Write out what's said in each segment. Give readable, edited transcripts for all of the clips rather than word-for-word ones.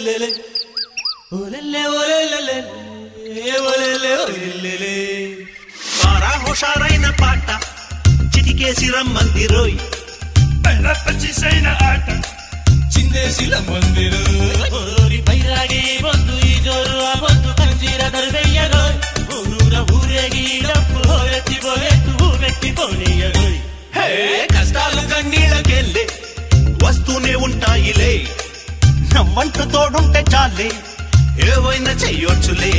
ఒలెల్లెలె ఒలెల్లె ఒలెల్లెలె ఒలెల్లె ఒలెల్లెలె పారా హుషారైన పాట చిటికేసి రమ్మంది రోయ్ పచ్చిసైన ఆట చిందేసి రమ్మందిరు ఓరి బైరాగి బొద్దు ఈ జోరు ఆ బొద్దు కంజీర దరువెయ్యరోయ్ ఊరూర ఊరేగి డప్పు హోరెత్తి పోయెత్తు ఊరెత్తి పోనీయరోయ్ హే కష్టాలు కన్నీళ్ళకెళ్ళి వస్తూనే ఉంటాయిలే నవ్వంటూ తోడుంటే చాలే ఏవైనా చెయ్యొచ్చులే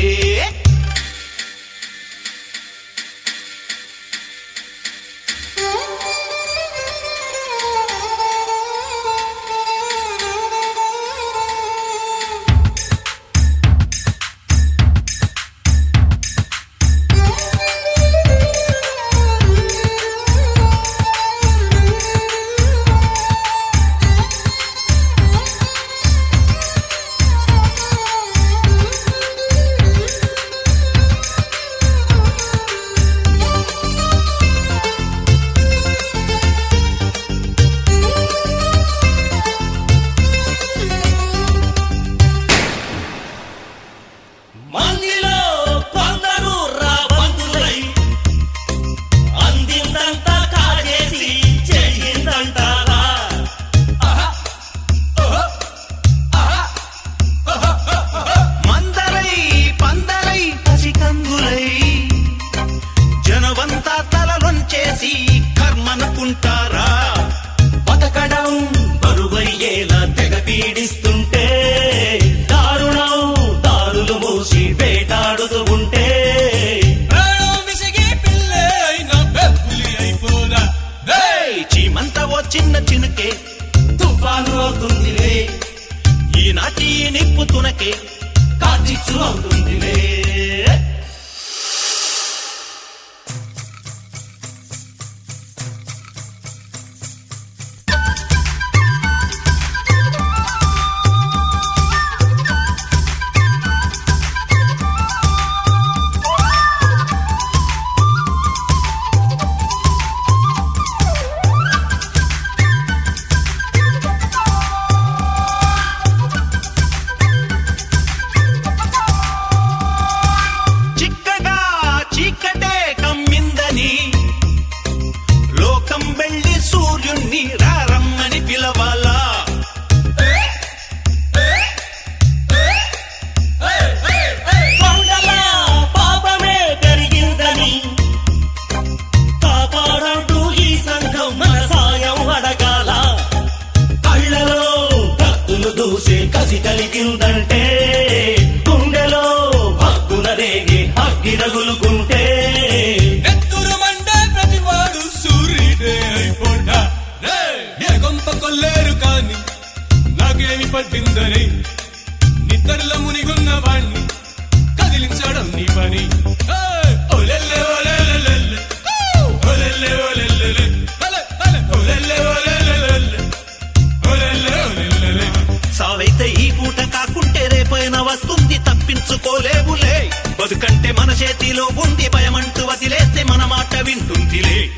మందిలో కొందరు రాబందులై అందిందంతా కాజేసి చెయ్యిందంటారా మందరై పందరై పసికందులై జనవంతా తలలొంచేసి కర్మనుకుంటారా బతకడం బరువయ్యేలా తెగ పీడిస్తుంటే దారుణం దారులు మూసి వేటాడుతూ ఉంటే చీమంతా ఓ చిన్న చినుకే తుఫాను అవుతుందిలే ఈనాటి నిప్పు తునకే కాచిచ్చు అవుతుందిలే లోకం వెళ్ళి సూర్యుణ్ణి రారమ్మని పిలవాలా కొండల పాపమే పెరిగిందని కాపాడంటూ ఈ సంఘం మన సాయం అడగాల కళ్ళలో కత్తులు దూసే కసి కలిగిందంటే గుండెలో హక్కున రేగి అగ్గి రగులుకుంటే కొల్లేరు కాని నాకేమి పట్టిందని నిద్రలో మునిగున్న వాణ్ణి కదిలించడం నీ పని ఒలెల్లె ఒలెల్లెలెల్లె ఒలెల్లె ఒలెల్లెలె ఒలెల్లె ఒలెల్లెలెల్లె ఒలెల్లె ఒలెల్లెలె సావైతే ఈ పూట కాకుంటే రేపైనా వస్తుంది తప్పించుకోలేవులే బతుకంటే మన చేతిలో ఉంది భయమంటూ వదిలేస్తే మన మాట వింటుందిలే